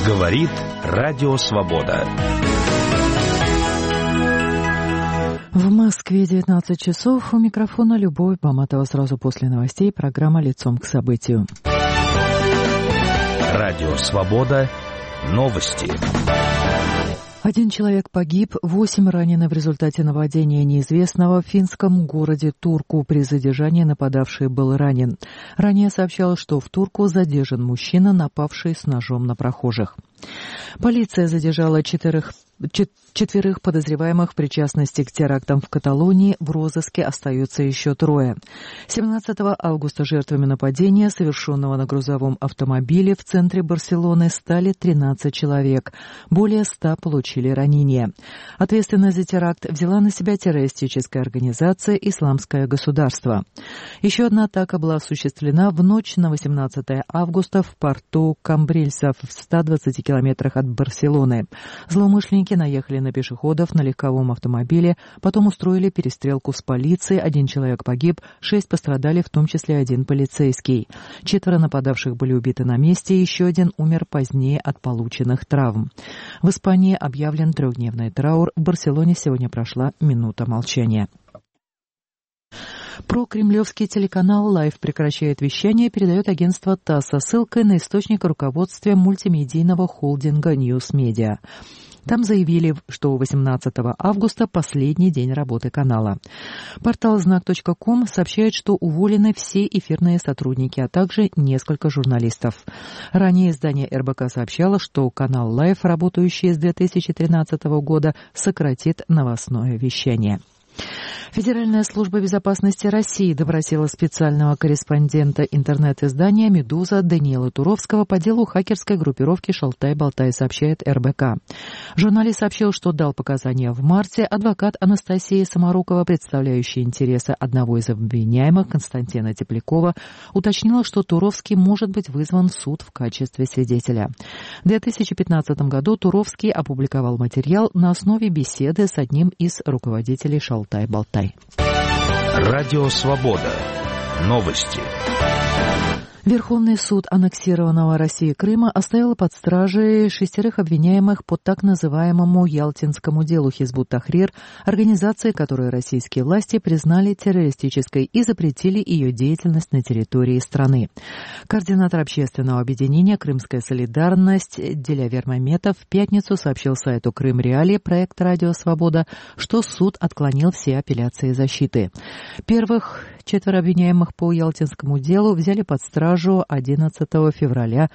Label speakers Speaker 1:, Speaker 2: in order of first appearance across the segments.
Speaker 1: Говорит Радио Свобода.
Speaker 2: В Москве 19 часов. У микрофона Любовь Баматова. Сразу после новостей программа «Лицом к событию».
Speaker 1: Радио Свобода. Новости.
Speaker 2: 1 человек погиб, 8 ранены в результате нападения неизвестного в финском городе Турку. При задержании нападавший был ранен. Ранее сообщалось, что в Турку задержан мужчина, напавший с ножом на прохожих. Полиция задержала четверых подозреваемых в причастности к терактам в Каталонии. В розыске остаются еще 3. 17 августа жертвами нападения, совершенного на грузовом автомобиле в центре Барселоны, стали 13 человек. Более 100 получили ранения. Ответственность за теракт взяла на себя террористическая организация «Исламское государство». Еще одна атака была осуществлена в ночь на 18 августа в порту Камбрильса в 120 километрах от Барселоны. Злоумышленники наехали на пешеходов на легковом автомобиле, потом устроили перестрелку с полицией. 1 человек погиб, 6 пострадали, в том числе 1 полицейский. 4 нападавших были убиты на месте, еще 1 умер позднее от полученных травм. В Испании объявлен 3-дневный траур. В Барселоне сегодня прошла минута молчания. Прокремлевский телеканал «Лайф» прекращает вещание, передает агентство ТАСС со ссылкой на источник руководства мультимедийного холдинга «Ньюс Медиа». Там заявили, что 18 августа последний день работы канала. Портал знак.ком сообщает, что уволены все эфирные сотрудники, а также несколько журналистов. Ранее издание РБК сообщало, что канал «Лайф», работающий с 2013 года, сократит новостное вещание. Федеральная служба безопасности России допросила специального корреспондента интернет-издания «Медуза» Даниила Туровского по делу хакерской группировки «Шалтай-Болтай», сообщает РБК. Журналист сообщил, что дал показания в марте. Адвокат Анастасия Самарукова, представляющая интересы одного из обвиняемых, Константина Теплякова, уточнила, что Туровский может быть вызван в суд в качестве свидетеля. В 2015 году Туровский опубликовал материал на основе беседы с одним из руководителей «Шалтай-Болтай».
Speaker 1: Радио Свобода. Новости.
Speaker 2: Верховный суд аннексированного Россией Крыма оставил под стражей 6 обвиняемых по так называемому Ялтинскому делу Хизбут Тахрир, организации, которую российские власти признали террористической и запретили ее деятельность на территории страны. Координатор общественного объединения «Крымская солидарность» Дилявер Маметов в пятницу сообщил сайту Крым Реалии, проект «Радио Свобода», что суд отклонил все апелляции защиты. Первых 4 обвиняемых по Ялтинскому делу взяли под стражу 11 февраля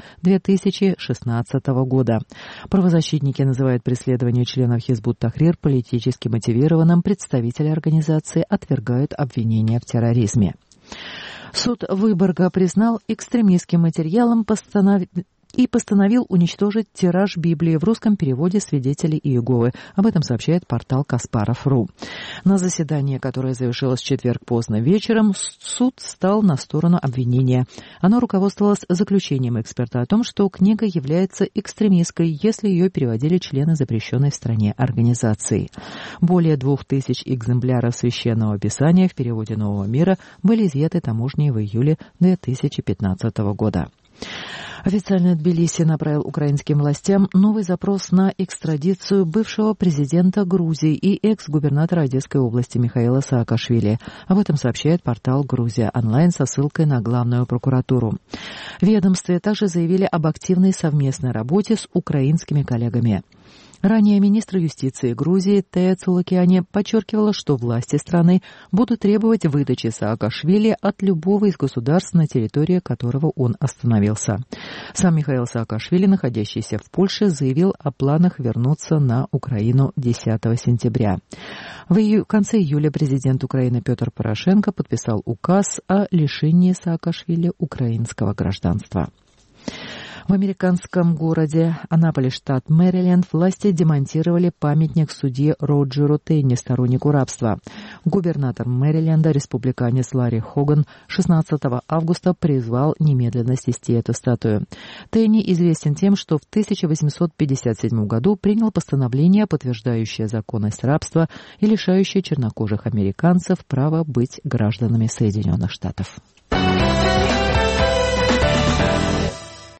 Speaker 2: 2016 года. Правозащитники называют преследование членов Хизбут Тахрир политически мотивированным. Представители организации отвергают обвинения в терроризме. Суд Выборга признал экстремистским материалом и постановил уничтожить тираж Библии в русском переводе «Свидетели Иеговы». Об этом сообщает портал Каспаров.ру. На заседании, которое завершилось в четверг поздно вечером, суд стал на сторону обвинения. Оно руководствовалось заключением эксперта о том, что книга является экстремистской, если ее переводили члены запрещенной в стране организации. Более 2000 экземпляров Священного Писания в переводе Нового мира были изъяты таможней в июле 2015 года. Официально Тбилиси направил украинским властям новый запрос на экстрадицию бывшего президента Грузии и экс-губернатора Одесской области Михаила Саакашвили. Об этом сообщает портал «Грузия онлайн» со ссылкой на главную прокуратуру. В ведомстве также заявили об активной совместной работе с украинскими коллегами. Ранее министр юстиции Грузии Тея Цулукяне подчеркивала, что власти страны будут требовать выдачи Саакашвили от любого из государств, на территории которого он остановился. Сам Михаил Саакашвили, находящийся в Польше, заявил о планах вернуться на Украину 10 сентября. В конце июля президент Украины Петр Порошенко подписал указ о лишении Саакашвили украинского гражданства. В американском городе Аннаполис, штат Мэриленд, власти демонтировали памятник судье Роджеру Тенни, стороннику рабства. Губернатор Мэриленда, республиканец Ларри Хоган, 16 августа призвал немедленно снести эту статую. Тенни известен тем, что в 1857 году принял постановление, подтверждающее законность рабства и лишающее чернокожих американцев права быть гражданами Соединенных Штатов.